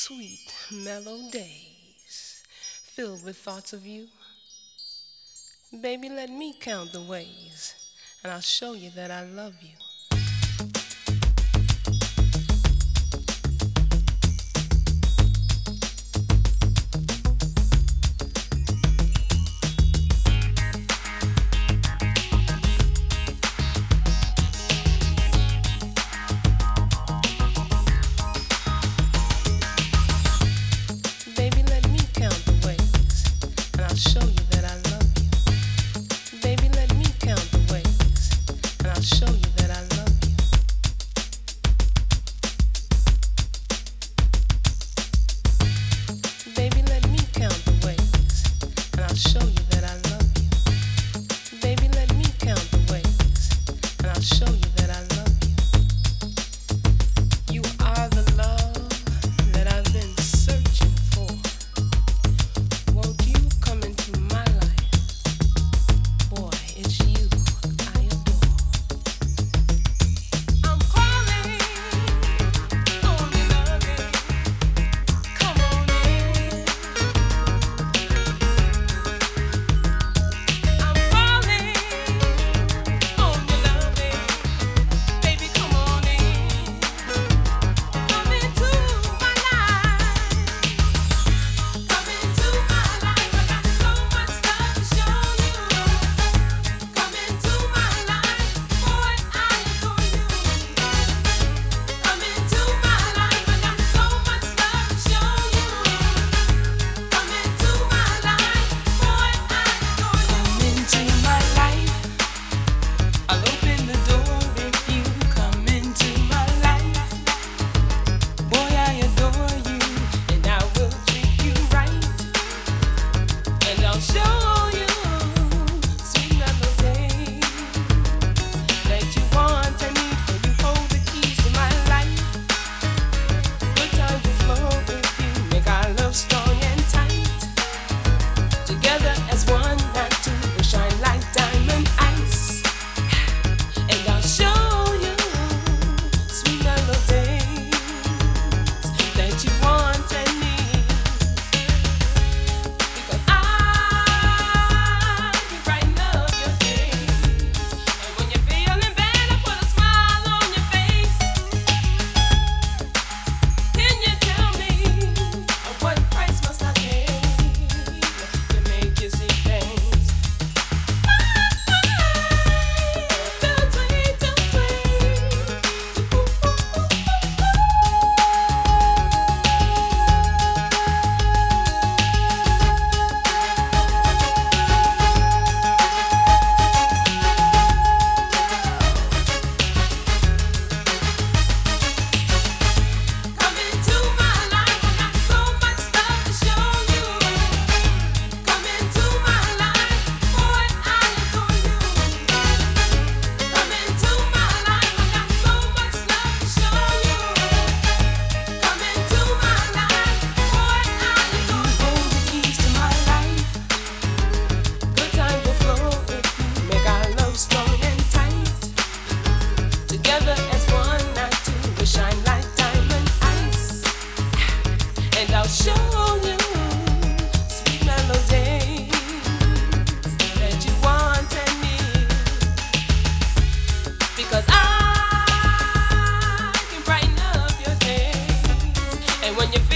Sweet, mellow days filled with thoughts of you. Baby, let me count the ways, and I'll show you that I love you. Baby, let me count the ways, and I'll show you that I love you. Baby, let me count the ways, and I'll show you that I love you. Baby, let me count the ways, and I'll show you that I love you. Baby, let me count the ways, and I'll show you that I love you. You are the love that I've been searching for. Won't you come into my life? Boy, it's you I adore. I'm calling on you, loving. Come on in. I'm calling on you, loving. Baby, come on in. Come into my life. Come into my life. I got so much love to show you. Come into my life, boy, I adore you. Come into my life. I got so much love to show you. Come into my life, boy, I adore you. Come into my life. I'll open the door if you come into my life. Boy, I adore you, and I will treat you right. And I'll show you sweet melodies that you want and need when you hold the keys to my life. Good times will flow with you, make our love strong and tight. Together as one, not two, we shine like diamond ice. And I'll show you sweet melodies that you want and need. Because I can brighten up your days. And when you're feeling bad, I put a smile on your face. Can you tell me what price must I pay to make you see things? Too sweet, too sweet. Come into my life, I got so much love to show you. Come into my life, boy, I adore you. Come into my life, I got so much love to show you. Come into my life, boy, I adore you. Hold the keys to my life. Good times will flow if you make our love strong and tight. Together as one, not two, we shine like diamond ice. And I'll show you sweet melodies that you want and need. Because I can brighten up your days. And when you feel